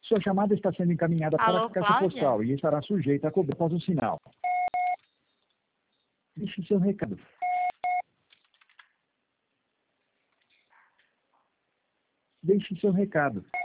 Sua chamada está sendo encaminhada para Alô, a caixa Cláudia? postal e estará sujeita a cobrar após o sinal. Deixe seu recado. Deixe seu recado.